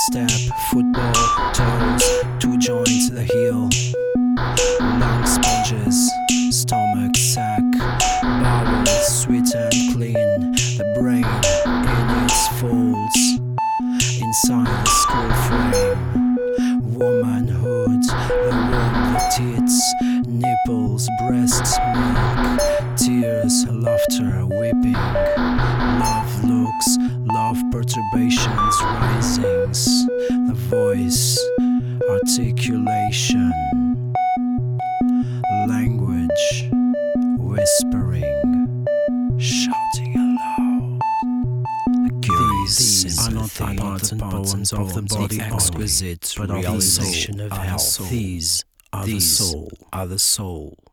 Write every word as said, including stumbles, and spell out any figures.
step, football, toes, two joints, the heel, lung sponges, stomach sac, bowels, sweet and clean, the brain in its folds, inside the skull frame, womanhood, the womb, the tits, nipples, breasts, milk, tears, laughter, weeping, love looks, love perturbations, risings, the voice, articulation, language, whispering, shouting aloud. These are not the parts and bones of the body, exquisite but realization of health. These are the soul, are the soul.